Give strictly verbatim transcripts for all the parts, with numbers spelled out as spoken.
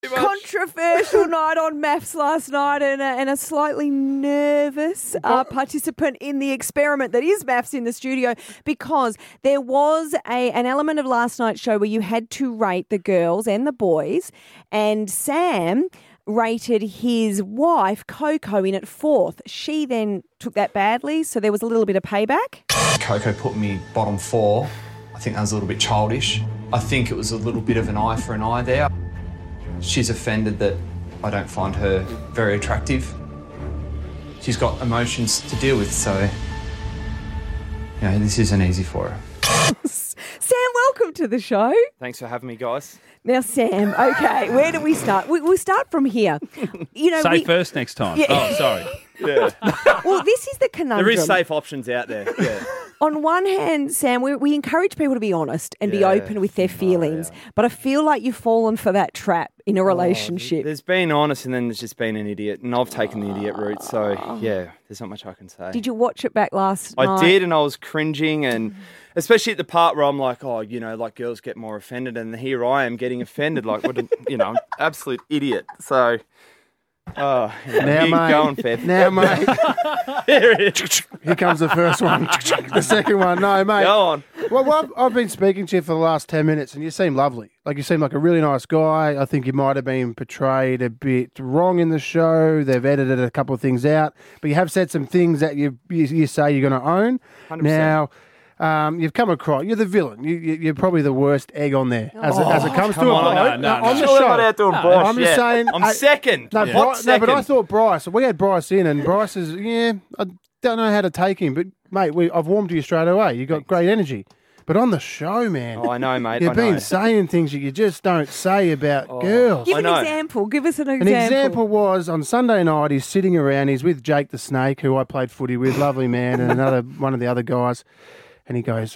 Controversial night on Maths last night, and a, and a slightly nervous uh, participant in the experiment that is Maths in the studio, because there was a an element of last night's show where you had to rate the girls and the boys, and Sam rated his wife, Coco, in at fourth. She then took that badly, so there was a little bit of payback. Coco put me bottom four. I think that was a little bit childish. I think it was a little bit of an eye for an eye there. She's offended that I don't find her very attractive. She's got emotions to deal with, so, you know, this isn't easy for her. Sam, welcome to the show. Thanks for having me, guys. Now, Sam, okay, where do we start? We, we'll start from here. You know, Say we, first next time. Yeah. Oh, sorry. Yeah. Well, this is the conundrum. There is safe options out there. Yeah. On one hand, Sam, we, we encourage people to be honest and be Yeah. open with their feelings, Oh, yeah. but I feel like you've fallen for that trap in a relationship. There's been honest and then there's just been an idiot. And I've taken the idiot route. So, yeah, there's not much I can say. Did you watch it back last I night? did, and I was cringing, and especially at the part where I'm like, oh, you know, like girls get more offended, and here I am getting offended. Like, what, a, you know, I'm an absolute idiot. So, oh, Now, you mate. going, Fed. Now, mate. Here it is. Here comes the first one. The second one. No, mate. Go on. Well, well, I've, I've been speaking to you for the last ten minutes, and you seem lovely. Like, you seem like a really nice guy. I think you might have been portrayed a bit wrong in the show. They've edited a couple of things out, but you have said some things that you you, you say you're going to own. one hundred percent. Now, um, you've come across. You're the villain. You, you, you're probably the worst egg on there as, it, as it comes to come a on, bloke. no, no, on no. the Surely show. I'm not out doing No, Bosch I'm just yet. saying, I'm I- second. No, Yeah. Bri- Hot no, but I second. thought Bryce. We had Bryce in, and Bryce is yeah. I don't know how to take him, but mate, we, I've warmed to you straight away. You got great energy, but on the show, man, Oh, I know, mate. you've I been know. saying things that you just don't say about girls. Give I an know. example. Give us an An example. example was on Sunday night. He's sitting around. He's with Jake the Snake, who I played footy with, lovely man, and another one of the other guys. And he goes,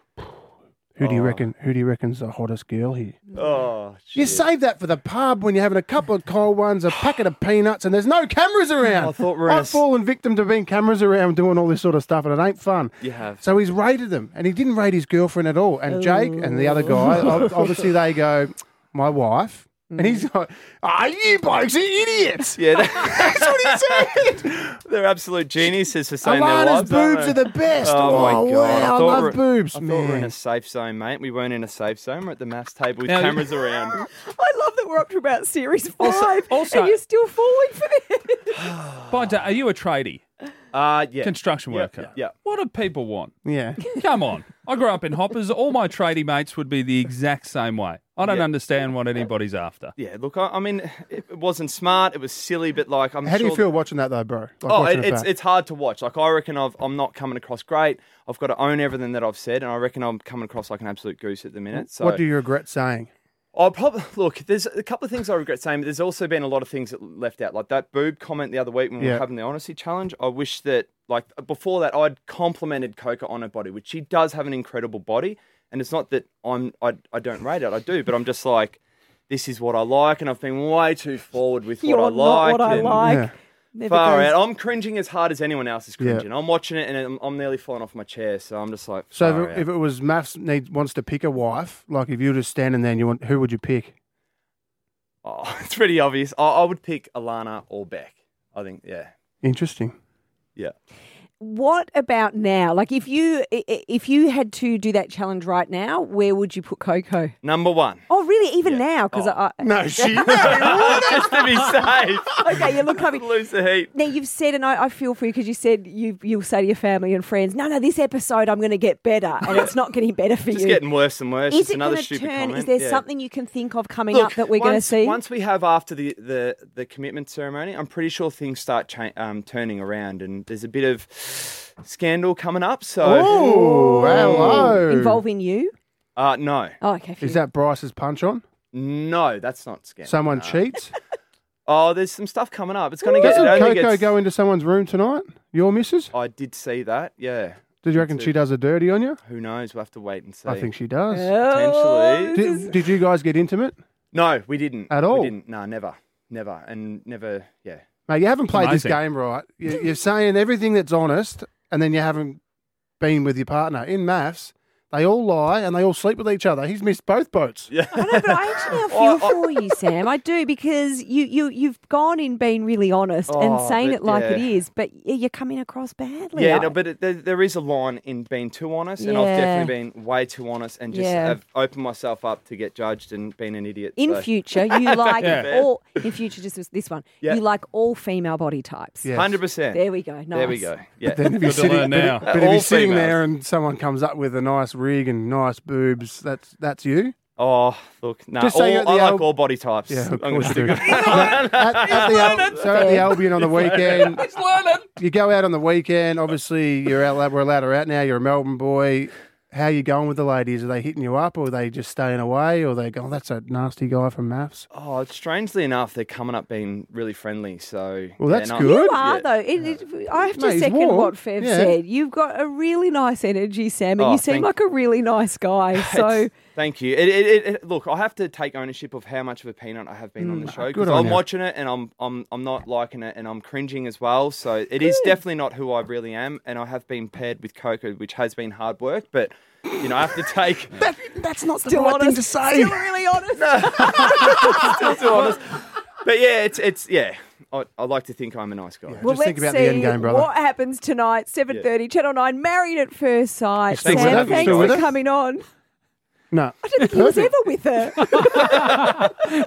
"Who do you reckon? Who do you reckon's the hottest girl here?" Oh, You shit. save that for the pub when you're having a couple of cold ones, a packet of peanuts, and there's no cameras around. I thought we were in a I've s- fallen victim to being cameras around doing all this sort of stuff, and it ain't fun. You have. So he's rated them, and he didn't rate his girlfriend at all. And Jake and the other guy, ob- obviously they go, "My wife." And he's like, "Ah, you blokes are idiots." Yeah, that- That's what he said. they're absolute geniuses for saying their Alana's wives. aren't boobs they? are the best. Oh, my Oh, God. wow, I I thought love we're- boobs, I thought we were in man. a safe zone, mate. We weren't in a safe zone. We're at the maths table with Now- cameras around. I love that we're up to about series five, also- and you're still falling for this. By da- are you a tradie? Uh, yeah. Construction Yeah, worker? yeah. What do people want? Yeah. Come on. I grew up in Hoppers. All my tradie mates would be the exact same way. I don't Yeah. understand what anybody's after. Yeah, look, I, I mean, it wasn't smart. It was silly, but like, I'm How do sure you feel watching that though, bro? Like Oh, watching it, it it's back? it's hard to watch. Like, I reckon I've, I'm not coming across great. I've got to own everything that I've said, and I reckon I'm coming across like an absolute goose at the minute. So What do you regret saying? I'll probably look. There's a couple of things I regret saying, but there's also been a lot of things that left out, like that boob comment the other week when we Yeah. were having the honesty challenge. I wish that, like, before that, I'd complimented Coco on her body, which she does have an incredible body, and it's not that I'm I I don't rate it, I do, but I'm just like, this is what I like, and I've been way too forward with You're what I not like. what I and like. Yeah. Never Far goes- out. I'm cringing as hard as anyone else is Yeah. cringing. I'm watching it, and I'm, I'm nearly falling off my chair. So I'm just like, So far if, out. if it was Maths needs wants to pick a wife, like if you were just standing there and you want, who would you pick? Oh, it's pretty obvious. I, I would pick Alana or Beck. I think, yeah, Interesting. yeah. What about now? Like, if you i- i- if you had to do that challenge right now, where would you put Coco? Number one, Oh, really? Even Yeah. now? Because Oh. I, No, she. just to be safe. okay, you look happy. Lose the heat. Now you've said, and I, I feel for you because you said you you'll say to your family and friends, no, no, this episode I'm going to get better, and it's not getting better for Just you. getting worse and worse. Is It's it another going to stupid turn? comment. Is there Yeah. something you can think of coming Look, up that we're going to once- see? Once we have after the, the, the commitment ceremony, I'm pretty sure things start cha- um, turning around, and there's a bit of scandal coming up. So, Oh, hello. Involving you? uh, no, Oh, okay. phew. Is that Bryce's punch on? no, that's not scandal. Someone No. cheats? Oh, there's some stuff coming up. It's going to get. Doesn't it only Coco gets- go into someone's room tonight? Your missus? I did see that. Yeah. Did you reckon too. she does a dirty on you? Who knows? We'll have to wait and see. I think she does. Oh, Potentially. this is- Did, did you guys get intimate? No, we didn't. At all? We didn't. No, never. Never. And never, yeah. Mate, you haven't played this amazing. game right. You- You're saying everything that's honest, and then you haven't been with your partner. In maths, They all lie and they all sleep with each other. He's missed both boats. Yeah. I know, but I actually I feel for you, Sam. I do, because you, you, you've gone in being really honest and Oh, saying but it like yeah. it is, but y- you're coming across badly. Yeah, I- no, but it, there, there is a line in being too honest, and I've Yeah. definitely been way too honest and just Yeah. have opened myself up to get judged and been an idiot. In so. future, you like Yeah. all. In future, just this- this one. Yeah. You like all female body types. Yeah. one hundred percent. There we go. Nice. There we go. Yeah. Then if you're Good to sitting, learn but, now. but if All you're sitting females. there and someone comes up with a nice rig and nice boobs, that's that's you. Oh, look, no, Just say all, at the I like Al- all body types. Yeah, of I'm course gonna you do. stick with- at, at the Al- so at the Albion on the weekend, He's learning. you go out on the weekend. Obviously, you're out. We're allowed her out now. You're a Melbourne boy. How are you going with the ladies? Are they hitting you up, or are they just staying away, or are they going, oh, that's a nasty guy from Maths? Oh, strangely enough, they're coming up being really friendly. So, Well, yeah, that's no, good. You are Yeah. though. It, it, I have to Mate, he's second warm. what Fev Yeah. said. You've got a really nice energy, Sam, and Oh, you seem thank- like a really nice guy. So It's- Thank you. It, it, it, it, look, I have to take ownership of how much of a peanut I have been on the show good because on I'm you. watching it and I'm I'm I'm not liking it and I'm cringing as well. So it is definitely not who I really am, and I have been paired with Coco, which has been hard work, but you know I have to take. That, that's not the still right honest. thing to say. Still really honest. Still too honest. But yeah, it's it's yeah. I, I like to think I'm a nice guy. Well, Just think let's about the see end game, brother. what happens tonight. Seven thirty, Channel Nine. Married at First Sight. Still with Sam, her? thanks Still for with her? coming on. No. I don't think he was ever with her.